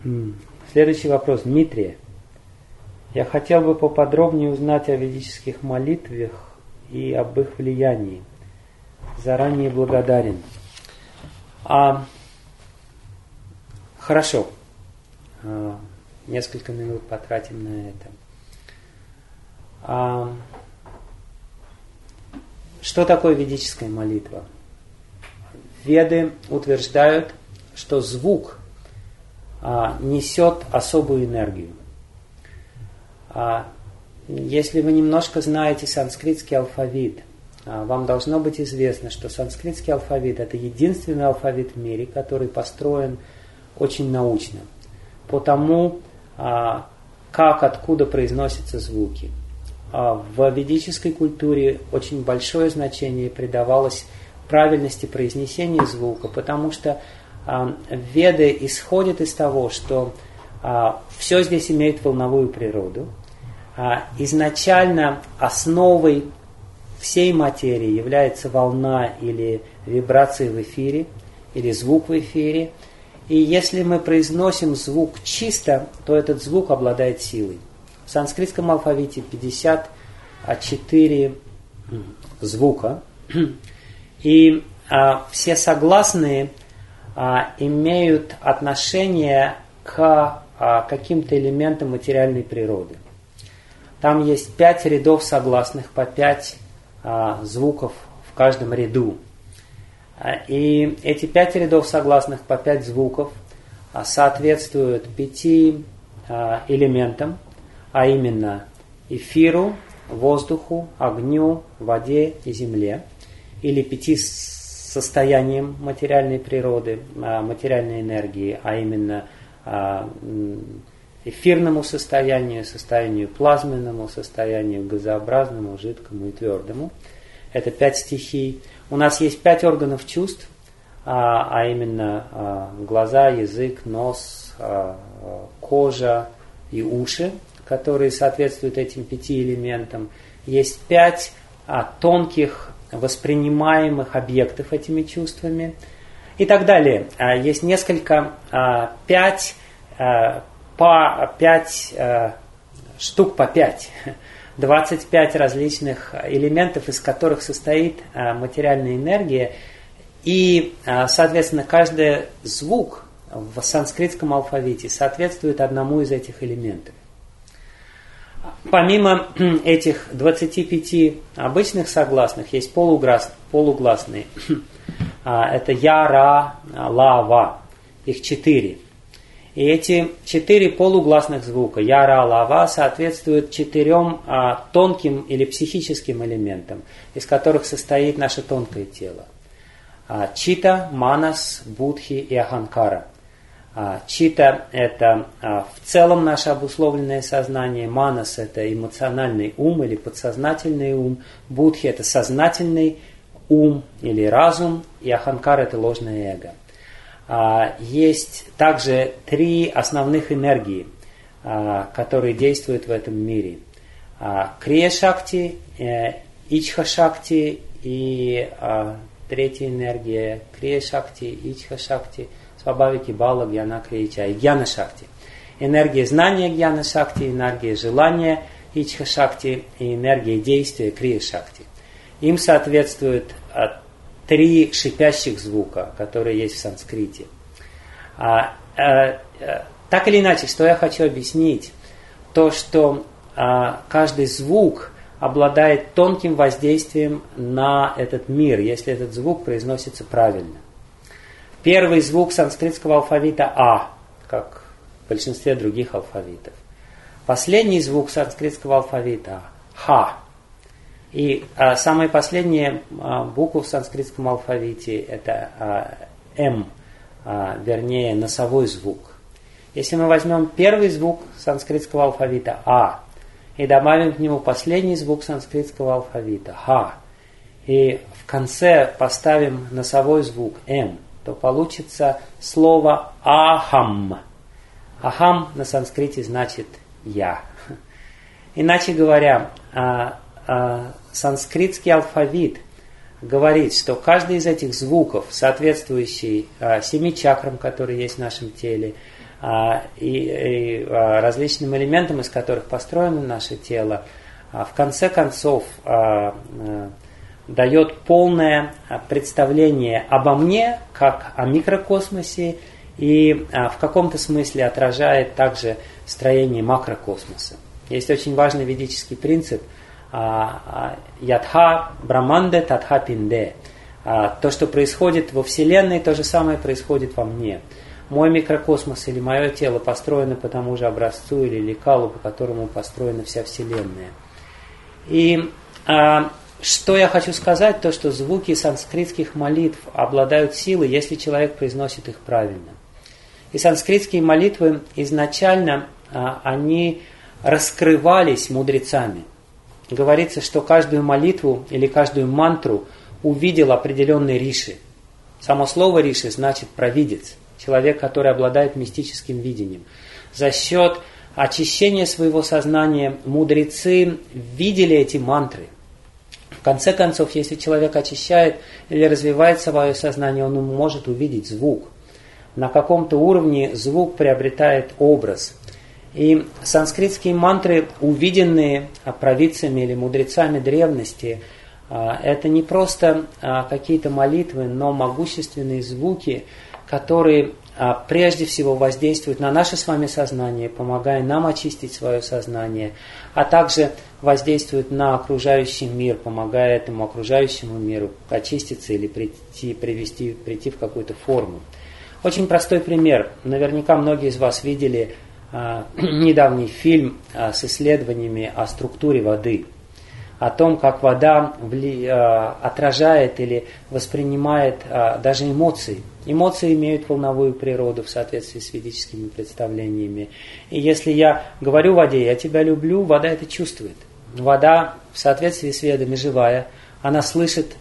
Следующий вопрос. Дмитрий. Я хотел бы поподробнее узнать о ведических молитвах и об их влиянии. Заранее благодарен. Хорошо. Несколько минут потратим на это. Что такое ведическая молитва? Веды утверждают, что звук несет особую энергию. Если вы немножко знаете санскритский алфавит, вам должно быть известно, что санскритский алфавит – это единственный алфавит в мире, который построен очень научно, по тому, как, откуда произносятся звуки. В ведической культуре очень большое значение придавалось правильности произнесения звука, потому что Веды исходят из того, что все здесь имеет волновую природу. Изначально основой всей материи является волна или вибрация в эфире, или звук в эфире. И если мы произносим звук чисто, то этот звук обладает силой. В санскритском алфавите 54 звука. И все согласные имеют отношение к каким-то элементам материальной природы. Там есть 5 рядов согласных по 5 звуков в каждом ряду. И эти 5 рядов согласных по 5 звуков соответствуют 5 элементам, а именно эфиру, воздуху, огню, воде и земле, или 5 состояниям материальной природы, материальной энергии, а именно эфирному состоянию, состоянию плазменному, состоянию газообразному, жидкому и твердому. Это 5 стихий. У нас есть 5 органов чувств, а именно глаза, язык, нос, кожа и уши, которые соответствуют этим 5 элементам. Есть 5 тонких воспринимаемых объектов этими чувствами и так далее. Есть несколько, 5 штук по 5, 25 различных элементов, из которых состоит материальная энергия. И, соответственно, каждый звук в санскритском алфавите соответствует одному из этих элементов. Помимо этих 25 обычных согласных, есть полугласные. Это я, ра, ла, ва. Их 4. И эти 4 полугласных звука, я, ра, ла, ва, соответствуют 4 тонким или психическим элементам, из которых состоит наше тонкое тело. Чита, манас, будхи и аханкара. Чита – это в целом наше обусловленное сознание, манас – это эмоциональный ум или подсознательный ум, будхи – это сознательный ум или разум, и аханкара – это ложное эго. Есть также 3 основных энергии, которые действуют в этом мире. Крия-шакти, ичха-шакти и третья энергия крия-шакти, ичха-шакти, свабхавики, бала, гьяна, крия-ча и гьяна-шакти. Энергия знания гьяна-шакти, энергия желания ичха-шакти и энергия действия крия-шакти. Им соответствует 3 шипящих звука, которые есть в санскрите. Так или иначе, что я хочу объяснить, то, что каждый звук обладает тонким воздействием на этот мир, если этот звук произносится правильно. Первый звук санскритского алфавита А, как в большинстве других алфавитов. Последний звук санскритского алфавита Ха. И самая последняя буква в санскритском алфавите это М, вернее носовой звук. Если мы возьмем первый звук санскритского алфавита А и добавим к нему последний звук санскритского алфавита Ха, и в конце поставим носовой звук М, то получится слово Ахам. Ахам на санскрите значит «я». Иначе говоря, санскритский алфавит говорит, что каждый из этих звуков, соответствующий 7 чакрам, которые есть в нашем теле, и различным элементам, из которых построено наше тело, в конце концов дает полное представление обо мне, как о микрокосмосе, и в каком-то смысле отражает также строение макрокосмоса. Есть очень важный ведический принцип ядха браманде татха пинде. То, что происходит во Вселенной, то же самое происходит во мне. Мой микрокосмос или мое тело построено по тому же образцу или лекалу, по которому построена вся Вселенная. И что я хочу сказать, то, что звуки санскритских молитв обладают силой, если человек произносит их правильно. И санскритские молитвы изначально они раскрывались мудрецами. Говорится, что каждую молитву или каждую мантру увидел определенный риши. Само слово риши значит провидец, человек, который обладает мистическим видением. За счет очищения своего сознания мудрецы видели эти мантры. В конце концов, если человек очищает или развивает свое сознание, он может увидеть звук. На каком-то уровне звук приобретает образ. И санскритские мантры, увиденные провидцами или мудрецами древности, это не просто какие-то молитвы, но могущественные звуки, которые прежде всего воздействуют на наше с вами сознание, помогая нам очистить свое сознание, а также воздействуют на окружающий мир, помогая этому окружающему миру очиститься или прийти в какую-то форму. Очень простой пример. Наверняка многие из вас видели недавний фильм с исследованиями о структуре воды, о том, как вода отражает или воспринимает даже эмоции. Эмоции имеют волновую природу в соответствии с ведическими представлениями. И если я говорю воде, я тебя люблю, вода это чувствует. Вода в соответствии с ведами живая, она слышит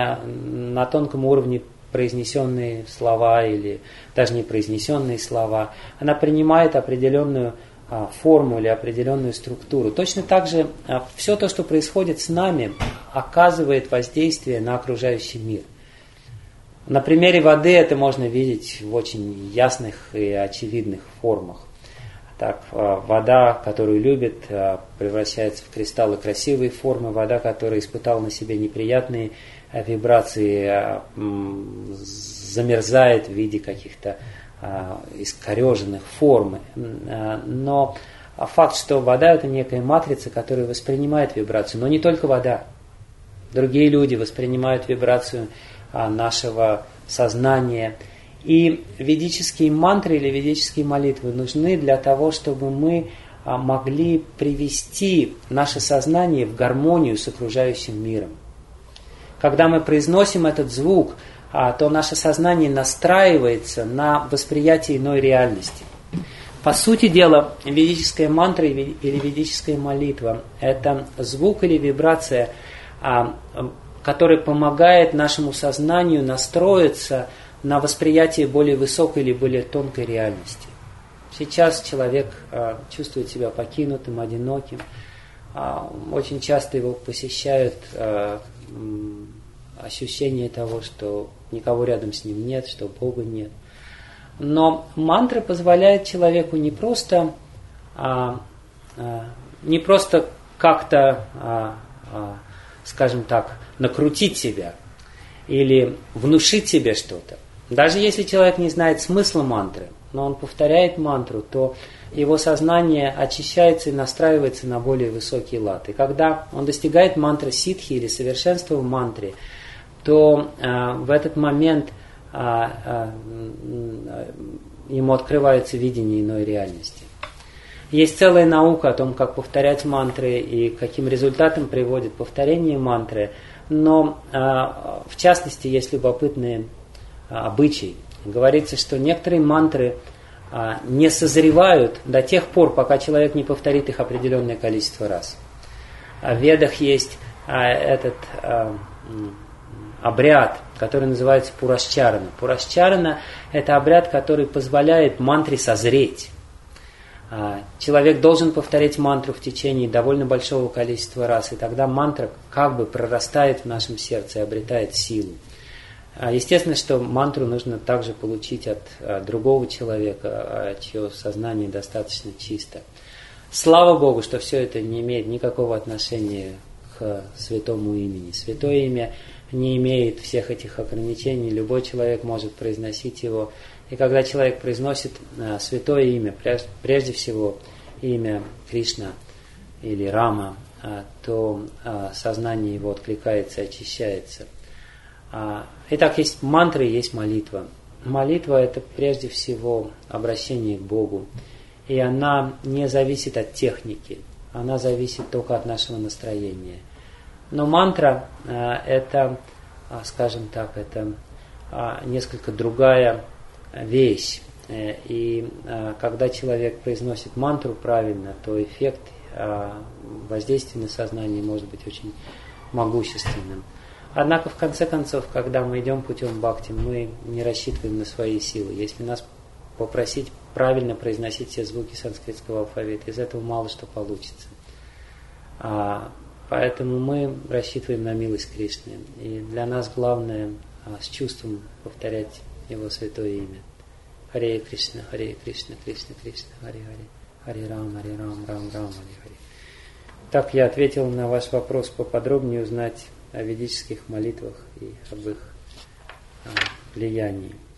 на тонком уровне произнесенные слова или даже не произнесенные слова. Она принимает определенную форму или определенную структуру. Точно так же все то, что происходит с нами, оказывает воздействие на окружающий мир. На примере воды это можно видеть в очень ясных и очевидных формах. Так, вода, которую любят, превращается в кристаллы красивой формы. Вода, которая испытала на себе неприятные вибрации, замерзает в виде каких-то искореженных форм. Но факт, что вода это некая матрица, которая воспринимает вибрацию. Но не только вода. Другие люди воспринимают вибрацию нашего сознания. И ведические мантры или ведические молитвы нужны для того, чтобы мы могли привести наше сознание в гармонию с окружающим миром. Когда мы произносим этот звук, то наше сознание настраивается на восприятие иной реальности. По сути дела, ведическая мантра или ведическая молитва – это звук или вибрация, который помогает нашему сознанию настроиться на восприятие более высокой или более тонкой реальности. Сейчас человек чувствует себя покинутым, одиноким. Очень часто его посещают ощущение того, что никого рядом с ним нет, что Бога нет. Но мантра позволяет человеку не просто как-то, скажем так, накрутить себя или внушить себе что-то. Даже если человек не знает смысла мантры, но он повторяет мантру, то его сознание очищается и настраивается на более высокий лад. И когда он достигает мантры ситхи или совершенства в мантре, то в этот момент ему открывается видение иной реальности. Есть целая наука о том, как повторять мантры и каким результатом приводит повторение мантры, но в частности есть любопытные обычаи. Говорится, что некоторые мантры не созревают до тех пор, пока человек не повторит их определенное количество раз. В Ведах есть этот обряд, который называется Пурашчарана. Пурашчарана – это обряд, который позволяет мантре созреть. Человек должен повторять мантру в течение довольно большого количества раз, и тогда мантра как бы прорастает в нашем сердце и обретает силу. Естественно, что мантру нужно также получить от другого человека, чье сознание достаточно чисто. Слава Богу, что все это не имеет никакого отношения к святому имени. Святое имя не имеет всех этих ограничений, любой человек может произносить его. И когда человек произносит святое имя, прежде всего имя Кришна или Рама, то сознание его откликается и очищается. Итак, есть мантры, есть молитва. Молитва – это прежде всего обращение к Богу. И она не зависит от техники, она зависит только от нашего настроения. Но мантра – это, скажем так, это несколько другая вещь. И когда человек произносит мантру правильно, то эффект воздействия на сознание может быть очень могущественным. Однако, в конце концов, когда мы идем путем бхакти, мы не рассчитываем на свои силы. Если нас попросить правильно произносить все звуки санскритского алфавита, из этого мало что получится. Поэтому мы рассчитываем на милость Кришны. И для нас главное с чувством повторять Его святое имя. Харе Кришна, Харе Кришна, Кришна Кришна, Харе Харе, Харе Рам, Рам, Рам, Харе Харе. Так я ответил на ваш вопрос, поподробнее узнать о ведических молитвах и об их влиянии.